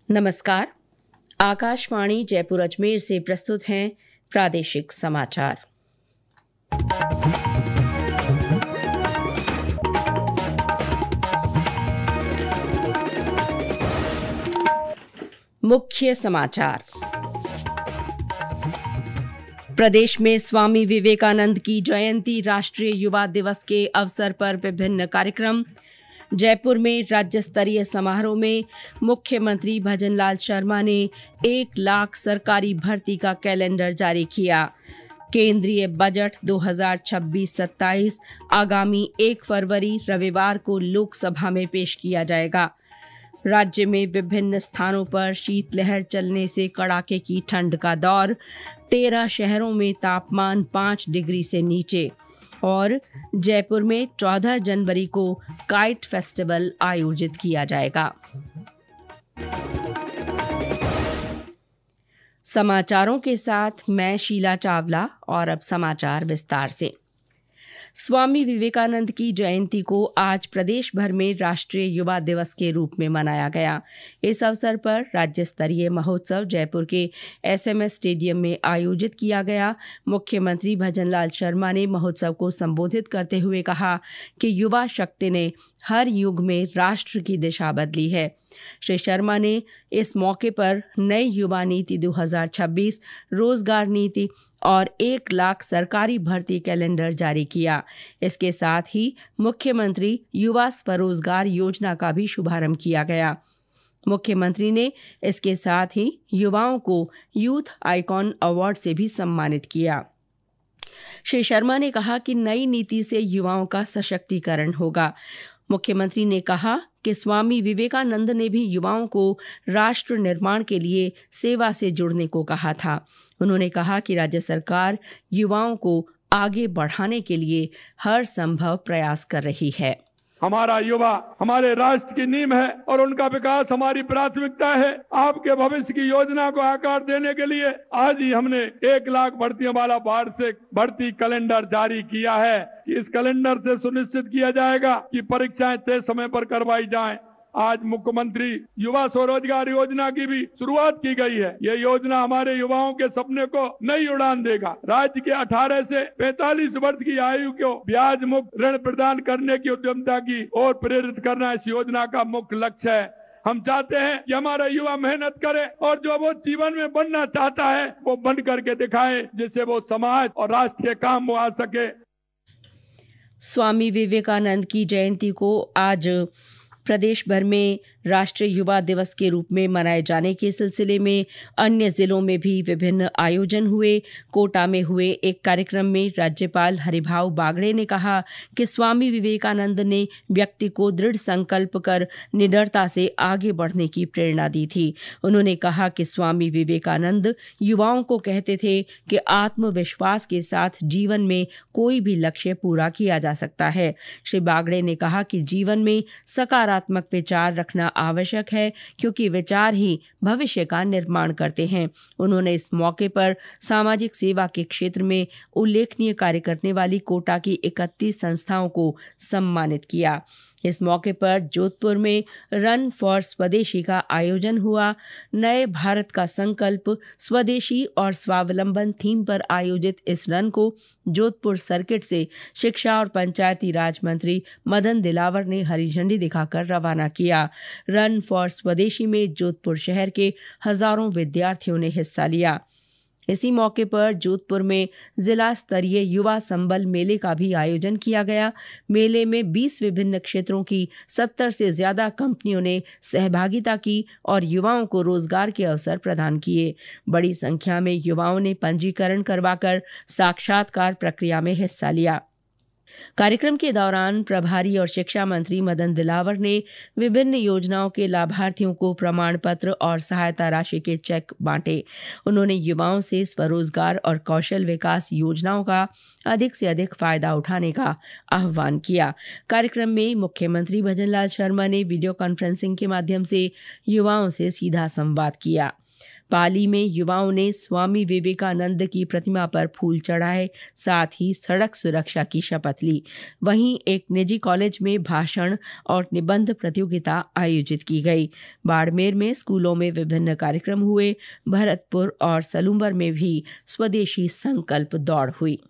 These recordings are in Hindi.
नमस्कार। आकाशवाणी जयपुर अजमेर से प्रस्तुत हैं प्रादेशिक समाचार। मुख्य समाचार। प्रदेश में स्वामी विवेकानंद की जयंती राष्ट्रीय युवा दिवस के अवसर पर विभिन्न कार्यक्रम। जयपुर में राज्य स्तरीय समारोह में मुख्यमंत्री भजनलाल शर्मा ने 1 लाख सरकारी भर्ती का कैलेंडर जारी किया। केंद्रीय बजट 2026-27 आगामी 1 फरवरी रविवार को लोकसभा में पेश किया जाएगा। राज्य में विभिन्न स्थानों पर शीतलहर चलने से कड़ाके की ठंड का दौर। 13 शहरों में तापमान 5 डिग्री से नीचे। और जयपुर में 14 जनवरी को काइट फेस्टिवल आयोजित किया जाएगा। समाचारों के साथ मैं शीला चावला और अब समाचार विस्तार से। स्वामी विवेकानंद की जयंती को आज प्रदेश भर में राष्ट्रीय युवा दिवस के रूप में मनाया गया। इस अवसर पर राज्य स्तरीय महोत्सव जयपुर के SMS स्टेडियम में आयोजित किया गया। मुख्यमंत्री भजनलाल शर्मा ने महोत्सव को संबोधित करते हुए कहा कि युवा शक्ति ने हर युग में राष्ट्र की दिशा बदली है। श्री शर्मा ने इस मौके पर नई युवा नीति 2026, रोजगार नीति और 1 लाख सरकारी भर्ती कैलेंडर जारी किया। इसके साथ ही मुख्यमंत्री युवा स्वरोजगार योजना का भी शुभारंभ किया गया। मुख्यमंत्री ने इसके साथ ही युवाओं को यूथ आइकॉन अवार्ड से भी सम्मानित किया। श्री शर्मा ने कहा कि नई नीति से युवाओं का सशक्तिकरण होगा। मुख्यमंत्री ने कहा कि स्वामी विवेकानंद ने भी युवाओं को राष्ट्र निर्माण के लिए सेवा से जुड़ने को कहा था। उन्होंने कहा कि राज्य सरकार युवाओं को आगे बढ़ाने के लिए हर संभव प्रयास कर रही है। हमारा युवा हमारे राष्ट्र की नींव है और उनका विकास हमारी प्राथमिकता है। आपके भविष्य की योजना को आकार देने के लिए आज ही हमने 1 लाख भर्तियों वाला वार्षिक भर्ती कैलेंडर जारी किया है। इस कैलेंडर से सुनिश्चित किया जाएगा कि परीक्षाएं तय समय पर करवाई जाएं। आज मुख्यमंत्री युवा स्वरोजगार योजना की भी शुरुआत की गई है। ये योजना हमारे युवाओं के सपने को नई उड़ान देगा। राज्य के 18 से 45 वर्ष की आयु को ब्याज मुक्त ऋण प्रदान करने की उद्यमता की ओर प्रेरित करना इस योजना का मुख्य लक्ष्य है। हम चाहते हैं कि हमारा युवा मेहनत करे और जो वो जीवन में बनना चाहता है वो बन करके दिखाए, जिससे वो समाज और राष्ट्र के काम में आ सके। स्वामी विवेकानंद की जयंती को आज प्रदेश भर में राष्ट्रीय युवा दिवस के रूप में मनाए जाने के सिलसिले में अन्य जिलों में भी विभिन्न आयोजन हुए। कोटा में हुए एक कार्यक्रम में राज्यपाल हरिभाऊ बागड़े ने कहा कि स्वामी विवेकानंद ने व्यक्ति को दृढ़ संकल्प कर निडरता से आगे बढ़ने की प्रेरणा दी थी। उन्होंने कहा कि स्वामी विवेकानंद युवाओं को कहते थे कि आत्मविश्वास के साथ जीवन में कोई भी लक्ष्य पूरा किया जा सकता है। श्री बागड़े ने कहा कि जीवन में सकारात्मक विचार रखना आवश्यक है, क्योंकि विचार ही भविष्य का निर्माण करते हैं। उन्होंने इस मौके पर सामाजिक सेवा के क्षेत्र में उल्लेखनीय कार्य करने वाली कोटा की 31 संस्थाओं को सम्मानित किया। इस मौके पर जोधपुर में रन फॉर स्वदेशी का आयोजन हुआ। नए भारत का संकल्प स्वदेशी और स्वावलंबन थीम पर आयोजित इस रन को जोधपुर सर्किट से शिक्षा और पंचायती राज मंत्री मदन दिलावर ने हरी झंडी दिखाकर रवाना किया। रन फॉर स्वदेशी में जोधपुर शहर के हजारों विद्यार्थियों ने हिस्सा लिया। इसी मौके पर जोधपुर में जिला स्तरीय युवा संबल मेले का भी आयोजन किया गया। मेले में 20 विभिन्न क्षेत्रों की 70 से ज्यादा कंपनियों ने सहभागिता की और युवाओं को रोजगार के अवसर प्रदान किए। बड़ी संख्या में युवाओं ने पंजीकरण करवाकर साक्षात्कार प्रक्रिया में हिस्सा लिया। कार्यक्रम के दौरान प्रभारी और शिक्षा मंत्री मदन दिलावर ने विभिन्न योजनाओं के लाभार्थियों को प्रमाण पत्र और सहायता राशि के चेक बांटे। उन्होंने युवाओं से स्वरोजगार और कौशल विकास योजनाओं का अधिक से अधिक फायदा उठाने का आह्वान किया। कार्यक्रम में मुख्यमंत्री भजनलाल शर्मा ने वीडियो कॉन्फ्रेंसिंग के माध्यम से युवाओं से सीधा संवाद किया। पाली में युवाओं ने स्वामी विवेकानंद की प्रतिमा पर फूल चढ़ाए, साथ ही सड़क सुरक्षा की शपथ ली। वहीं एक निजी कॉलेज में भाषण और निबंध प्रतियोगिता आयोजित की गई। बाड़मेर में स्कूलों में विभिन्न कार्यक्रम हुए। भरतपुर और सलूंबर में भी स्वदेशी संकल्प दौड़ हुई।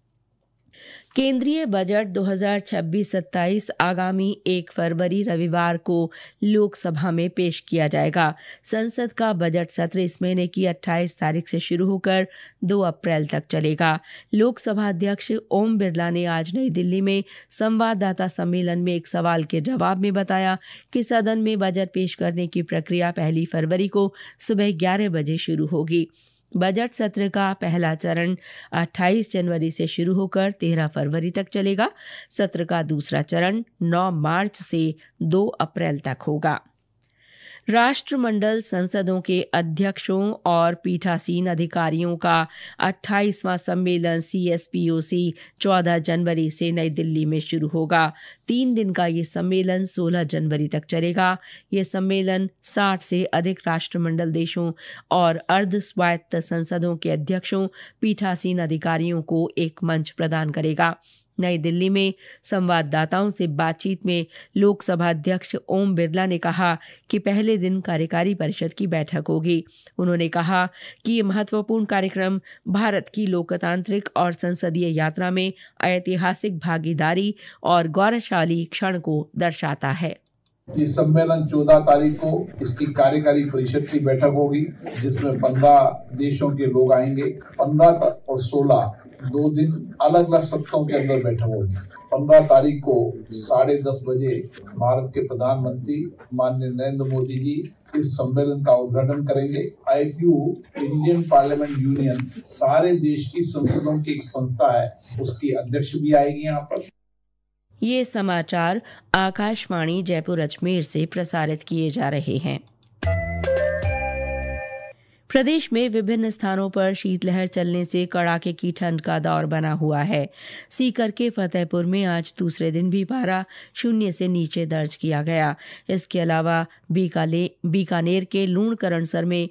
केंद्रीय बजट 2026-27 आगामी 1 फरवरी रविवार को लोकसभा में पेश किया जाएगा। संसद का बजट सत्र इस महीने की 28 तारीख से शुरू होकर 2 अप्रैल तक चलेगा। लोकसभा अध्यक्ष ओम बिरला ने आज नई दिल्ली में संवाददाता सम्मेलन में एक सवाल के जवाब में बताया कि सदन में बजट पेश करने की प्रक्रिया 1 फरवरी को सुबह 11 बजे शुरू होगी। बजट सत्र का पहला चरण 28 जनवरी से शुरू होकर 13 फरवरी तक चलेगा। सत्र का दूसरा चरण 9 मार्च से 2 अप्रैल तक होगा। राष्ट्रमंडल संसदों के अध्यक्षों और पीठासीन अधिकारियों का 28वां सम्मेलन CSPOC 14 जनवरी से नई दिल्ली में शुरू होगा। 3 दिन का ये सम्मेलन 16 जनवरी तक चलेगा। ये सम्मेलन 60 से अधिक राष्ट्रमंडल देशों और अर्ध स्वायत्त संसदों के अध्यक्षों, पीठासीन अधिकारियों को एक मंच प्रदान करेगा। नई दिल्ली में संवाददाताओं से बातचीत में लोकसभा अध्यक्ष ओम बिरला ने कहा कि पहले दिन कार्यकारी परिषद की बैठक होगी। उन्होंने कहा कि ये महत्वपूर्ण कार्यक्रम भारत की लोकतांत्रिक और संसदीय यात्रा में ऐतिहासिक भागीदारी और गौरवशाली क्षण को दर्शाता है। ये सम्मेलन 14 तारीख को इसकी कार्यकारी परिषद की बैठक होगी, जिसमें 15 देशों के लोग आएंगे। 15 और 16 2 दिन अलग अलग सत्रों के अंदर बैठक होगी। 15 तारीख को 10:30 बजे भारत के प्रधानमंत्री माननीय नरेंद्र मोदी जी इस सम्मेलन का उद्घाटन करेंगे। IPU इंडियन पार्लियामेंट यूनियन सारे देश की संसदों की एक संस्था है, उसकी अध्यक्ष भी आएगी यहाँ पर। ये समाचार आकाशवाणी जयपुर अजमेर से प्रसारित किए जा रहे हैं। प्रदेश में विभिन्न स्थानों पर शीतलहर चलने से कड़ाके की ठंड का दौर बना हुआ है। सीकर के फतेहपुर में आज दूसरे दिन भी पारा 0 से नीचे दर्ज किया गया। इसके अलावा बीकानेर के लूणकरणसर में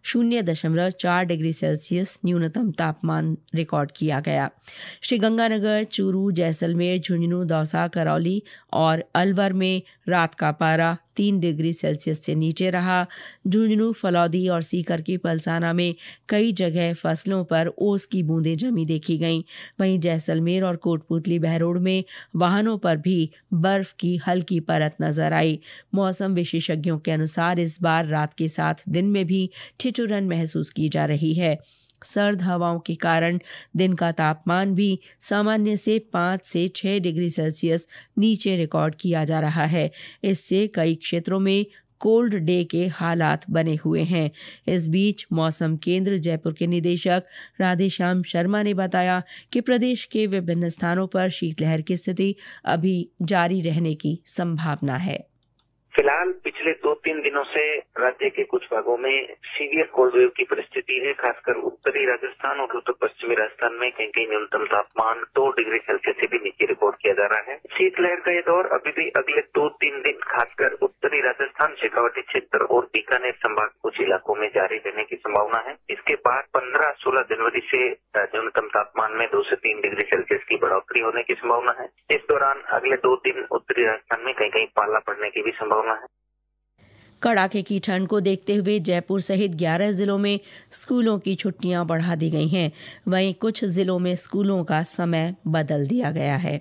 0.4 डिग्री सेल्सियस न्यूनतम तापमान रिकॉर्ड किया गया। श्रीगंगानगर, चूरू, जैसलमेर, झुंझुनू, दौसा, करौली और अलवर में रात का पारा 3 डिग्री सेल्सियस से नीचे रहा। झुंझुनू, फलौदी और सीकर की पलसाना में कई जगह फसलों पर ओस की बूंदें जमी देखी गईं। वहीं जैसलमेर और कोटपुतली बहरोड में वाहनों पर भी बर्फ की हल्की परत नजर आई। मौसम विशेषज्ञों के अनुसार इस बार रात के साथ दिन में भी ठिठुरन महसूस की जा रही है। सर्द हवाओं के कारण दिन का तापमान भी सामान्य से 5 से 6 डिग्री सेल्सियस नीचे रिकॉर्ड किया जा रहा है। इससे कई क्षेत्रों में कोल्ड डे के हालात बने हुए हैं। इस बीच मौसम केंद्र जयपुर के निदेशक राधेश्याम शर्मा ने बताया कि प्रदेश के विभिन्न स्थानों पर शीतलहर की स्थिति अभी जारी रहने की संभावना है। फिलहाल पिछले 2-3 दिनों से राज्य के कुछ भागों में सीवियर कोल्ड वेव की परिस्थिति है। खासकर उत्तरी राजस्थान और उत्तर पश्चिमी राजस्थान में कहीं कहीं न्यूनतम तापमान 2 डिग्री सेल्सियस से भी नीचे रिकॉर्ड किया जा रहा है। शीतलहर का ये दौर अभी भी अगले 2-3 दिन खासकर उत्तरी राजस्थान, शेखावाटी क्षेत्र और बीकानेर संभाग कुछ इलाकों में जारी रहने की संभावना है। इसके बाद 15-16 जनवरी से न्यूनतम तापमान में 2 से 3 डिग्री सेल्सियस की बढ़ोतरी होने की संभावना है। इस दौरान अगले 2 दिन उत्तरी राजस्थान में कहीं कहीं पाला पड़ने की भी संभावना है। कड़ाके की ठंड को देखते हुए जयपुर सहित 11 जिलों में स्कूलों की छुट्टियां बढ़ा दी गई हैं। वहीं कुछ जिलों में स्कूलों का समय बदल दिया गया है।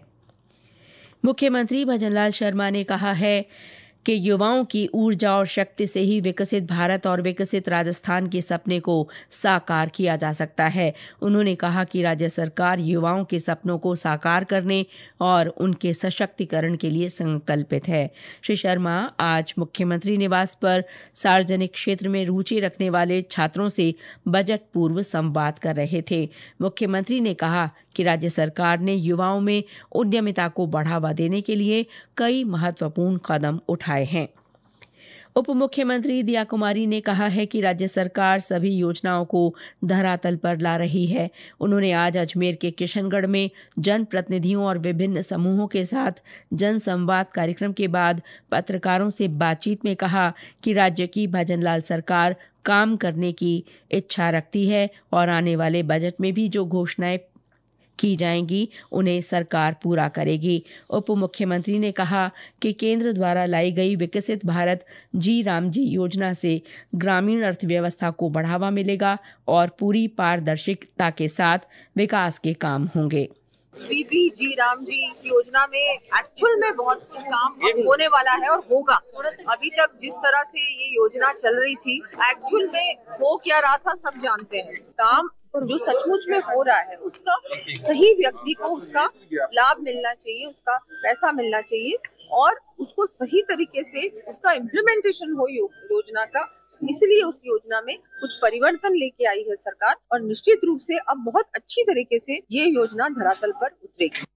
मुख्यमंत्री भजनलाल शर्मा ने कहा है कि युवाओं की ऊर्जा और शक्ति से ही विकसित भारत और विकसित राजस्थान के सपने को साकार किया जा सकता है। उन्होंने कहा कि राज्य सरकार युवाओं के सपनों को साकार करने और उनके सशक्तिकरण के लिए संकल्पित है। श्री शर्मा आज मुख्यमंत्री निवास पर सार्वजनिक क्षेत्र में रुचि रखने वाले छात्रों से बजट पूर्व संवाद कर रहे थे। मुख्यमंत्री ने कहा कि राज्य सरकार ने युवाओं में उद्यमिता को बढ़ावा देने के लिए कई महत्वपूर्ण कदम उठाए हैं। उप मुख्यमंत्री दिया कुमारी ने कहा है कि राज्य सरकार सभी योजनाओं को धरातल पर ला रही है। उन्होंने आज अजमेर के किशनगढ़ में जनप्रतिनिधियों और विभिन्न समूहों के साथ जनसंवाद कार्यक्रम के बाद पत्रकारों से बातचीत में कहा कि राज्य की भजनलाल सरकार काम करने की इच्छा रखती है और आने वाले बजट में भी जो घोषणाएं की जाएंगी उन्हें सरकार पूरा करेगी। उप मुख्यमंत्री ने कहा कि केंद्र द्वारा लाई गई विकसित भारत जी राम जी योजना से ग्रामीण अर्थव्यवस्था को बढ़ावा मिलेगा और पूरी पारदर्शिता के साथ विकास के काम होंगे। बीबी जी राम जी योजना में एक्चुअल में बहुत कुछ काम होने वाला है और होगा। अभी तक जिस तरह से ये योजना चल रही थी, एक्चुअल में हो क्या रहा था सब जानते हैं। काम जो सचमुच में हो रहा है उसका सही व्यक्ति को उसका लाभ मिलना चाहिए, उसका पैसा मिलना चाहिए और उसको सही तरीके से उसका इम्प्लीमेंटेशन हो योजना का। इसलिए उस योजना में कुछ परिवर्तन लेके आई है सरकार और निश्चित रूप से अब बहुत अच्छी तरीके से ये योजना धरातल पर उतरेगी।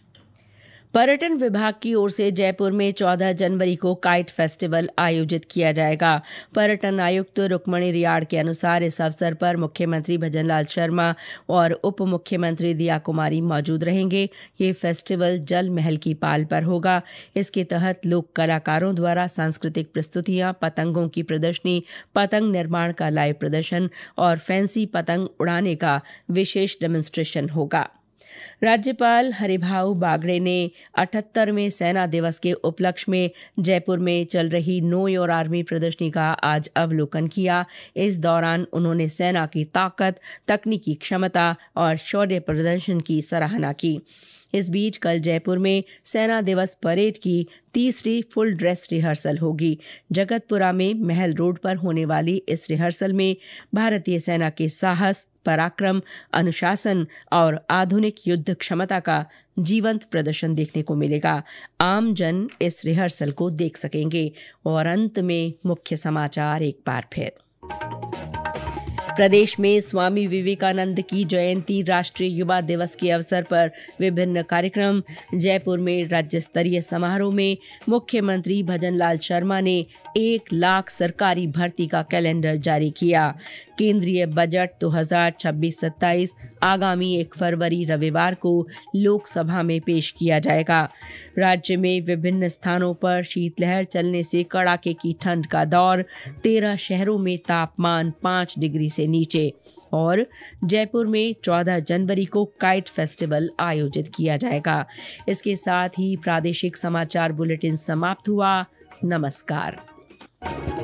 पर्यटन विभाग की ओर से जयपुर में 14 जनवरी को काइट फेस्टिवल आयोजित किया जाएगा। पर्यटन आयुक्त रुक्मणी रियाड़ के अनुसार इस अवसर पर मुख्यमंत्री भजनलाल शर्मा और उप मुख्यमंत्री दिया कुमारी मौजूद रहेंगे। ये फेस्टिवल जल महल की पाल पर होगा। इसके तहत लोक कलाकारों द्वारा सांस्कृतिक प्रस्तुतियां, पतंगों की प्रदर्शनी, पतंग निर्माण का लाइव प्रदर्शन और फैंसी पतंग उड़ाने का विशेष डेमोन्स्ट्रेशन होगा। राज्यपाल हरिभाऊ बागड़े ने 78वें सेना दिवस के उपलक्ष्य में जयपुर में चल रही नो योर आर्मी प्रदर्शनी का आज अवलोकन किया। इस दौरान उन्होंने सेना की ताकत, तकनीकी क्षमता और शौर्य प्रदर्शन की सराहना की। इस बीच कल जयपुर में सेना दिवस परेड की तीसरी फुल ड्रेस रिहर्सल होगी। जगतपुरा में महल रोड पर होने वाली इस रिहर्सल में भारतीय सेना के साहस, पराक्रम, अनुशासन और आधुनिक युद्ध क्षमता का जीवंत प्रदर्शन देखने को मिलेगा। आम जन इस रिहर्सल को देख सकेंगे। और अंत में मुख्य समाचार एक बार फिर। प्रदेश में स्वामी विवेकानंद की जयंती राष्ट्रीय युवा दिवस के अवसर पर विभिन्न कार्यक्रम। जयपुर में राज्य स्तरीय समारोह में मुख्यमंत्री भजनलाल शर्मा ने 1 लाख सरकारी भर्ती का कैलेंडर जारी किया। केंद्रीय बजट 2026-27 आगामी 1 फरवरी रविवार को लोकसभा में पेश किया जाएगा। राज्य में विभिन्न स्थानों पर शीतलहर चलने से कड़ाके की ठंड का दौर। 13 शहरों में तापमान 5 डिग्री से नीचे। और जयपुर में 14 जनवरी को काइट फेस्टिवल आयोजित किया जाएगा। इसके साथ ही प्रादेशिक समाचार बुलेटिन समाप्त हुआ। नमस्कार।